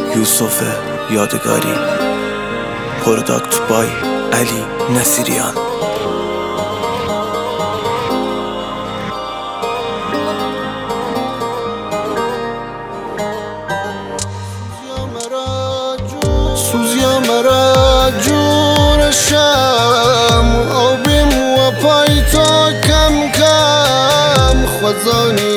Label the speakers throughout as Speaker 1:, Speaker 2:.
Speaker 1: یوسف یادگاری، پروداکت بای علی نصیریان.
Speaker 2: سوزیا مرا جورشم آبیم و پایتا کم کم خزانی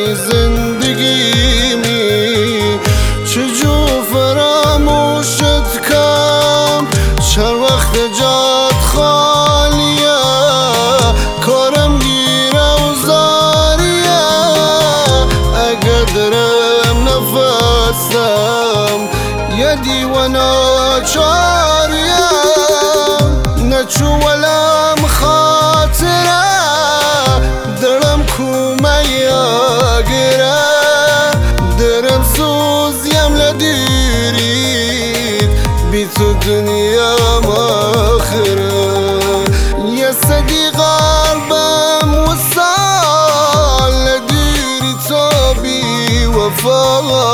Speaker 2: زندگیمی چجو فراموشت کم چند وقت جات خالیه کارم گیره و زاریه اگه درم نفسم یه دیوانا چاریه نچو ولم خاطره درم کومیا گره درم سوزیم لدیرید بی تو دنیا آخره یه صدی قلبم وصال لدیری تو بی وفا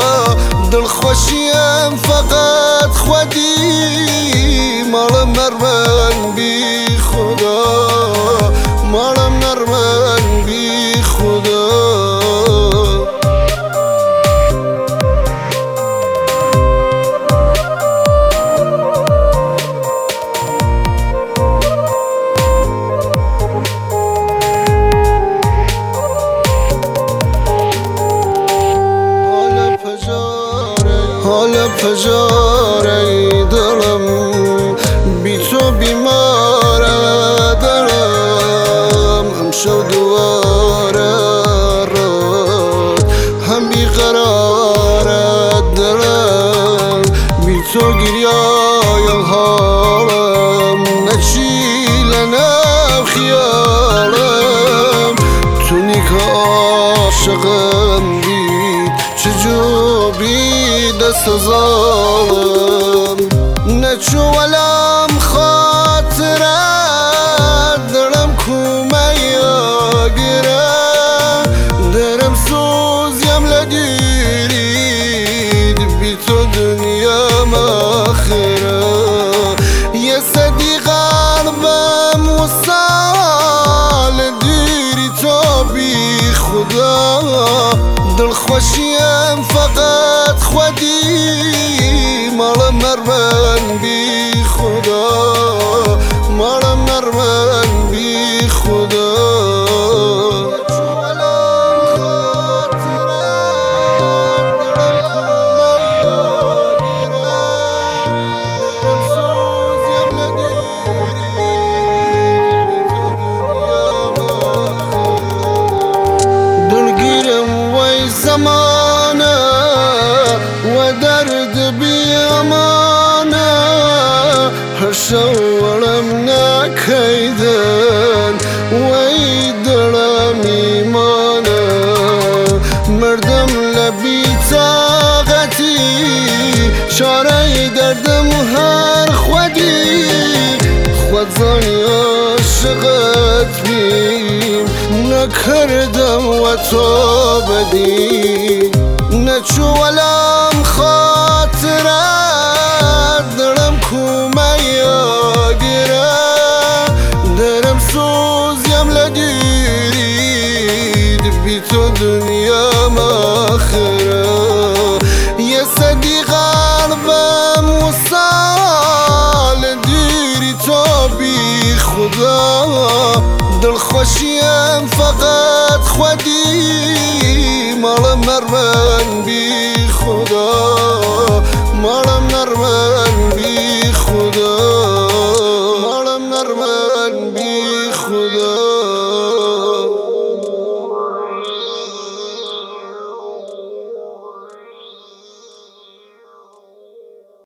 Speaker 2: دلخوشیم فقط خودی مالم نرمن بی خدا مالم نرمن بی خدا حال پجاره دلم بی تو بیماره دلم امشب دواره راد هم بیقراره دلم بی تو گریایم حالم نچیله نم خیالم تو نیکه عاشقم دید چجور بی دست ظالم نچو ولم خاطره درم کومیا گره درم سوزیم لدیرید بی تو دنیا آخره یه صدی قلبم وصال دیری تو بی خدا دلخوشیم فقط خودی مالم نرمن بی خدا مالم نرمن بی خدا زمانه و درد بی امانه هر شورم نکیدن وی دلم ایمانه مردم لبی طاقتی شاره دردم هر خودی خودزانی عاشقت بیم نکردم و تو بدی نچو ولم خاطره درم کومیا گره درم سوزیم لدیرید بی تو دنیا آخره یه صدی قلبم وصال دیری تو بی خدا دلخوشیم فقط خودی مالم نرمن بی خدا مالم نرمن